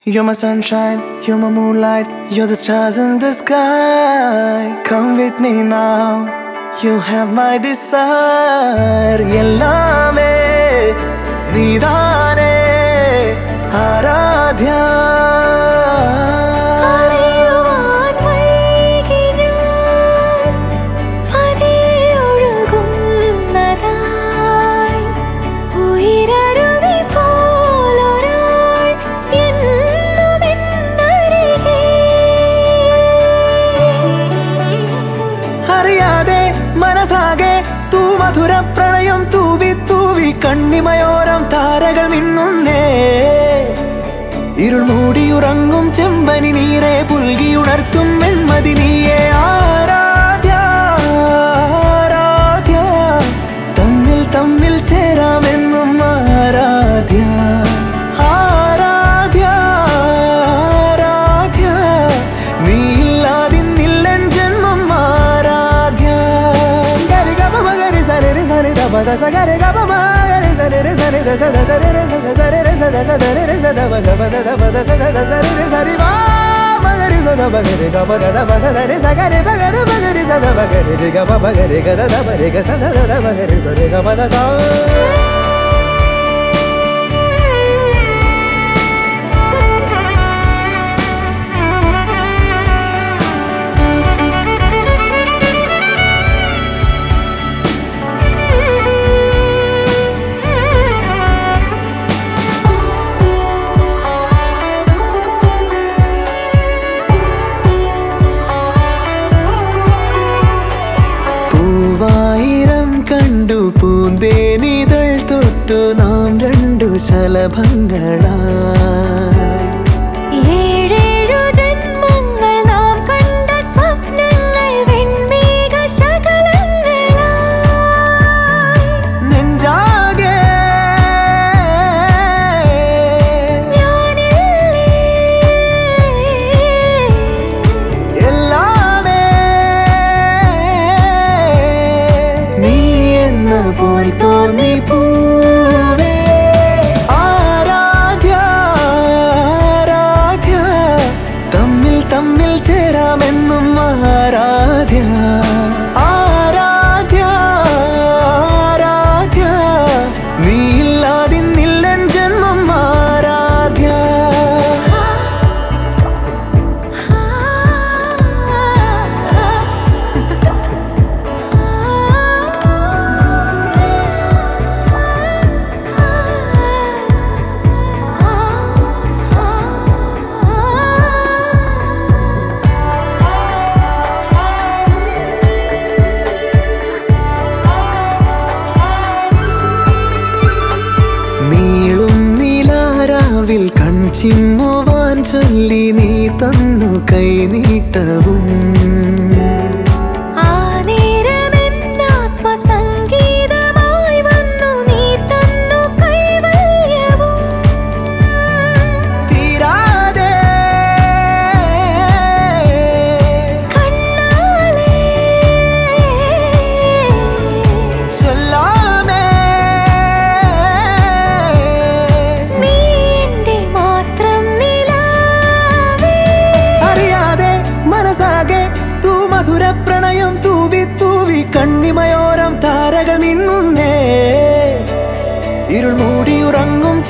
You're my sunshine, you're my moonlight, you're the stars in the sky. Come with me now, you have my desire. Yellame needane Aradhya. മനസാകെ തൂ മധുര പ്രണയം തൂവി തൂവി കണ്ണിമയോരം താരകൾ മിന്നുന്നേ ഇരുൾ മൂടിയുറങ്ങും ചെമ്പനി നീരെ പുൽകിയുണർത്തും വെൺമതി നീയെ ആരാധ്യ ആരാധ്യ തമ്മിൽ തമ്മിൽ ചേരാമെന്നും ആരാധ്യ ആരാധ്യ ആരാധ്യ നീയില്ലാതിന്നില്ലൻ ജന്മം Aaradhya Bada sagare gaba magare sare sare da sada sare sare sada sare sada bada bada bada sada sare sare ba magare sada bagare gaba da basa sare sagare bagare bagare sada bagare gaba bagare gada da bagare sada sada bagare sare gaba da sa കണ്ടു പൂന്തേനിതൾ തൊട്ടു നാം രണ്ടു ശലഭങ്ങളായി ഏഴേഴു ജന്മങ്ങൾ നാം കണ്ട സ്വപ്നങ്ങൾ വെൺമേഘ ശകലങ്ങളായി നെഞ്ചാകെ ഞാനില്ലേ എല്ലാമേ നീ പോൽ തോന്നി പൂവേ ആരാധ്യ ആരാധ്യ തമ്മിൽ തമ്മിൽ ചേരാമെന്നും ആരാധ്യ ആരാധ്യ ആരാധ്യ നീയില്ലാതിന്നില്ലൻ ജന്മം ആരാധ്യ ചിമ്മുവാൻ ചൊല്ലി നീ തന്നു കൈനീട്ടവും ആത്മസംഗീതമായി വന്നു നീ തന്നു കൈവല്യവും തീരാതെ കണ്ണാലേ ചൊല്ലാമേ മധുര പ്രണയം തൂവി തൂവി കണ്ണിമയോരം താരകൾ മിന്നുന്നേ ഇരുൾ മൂടിയുറങ്ങും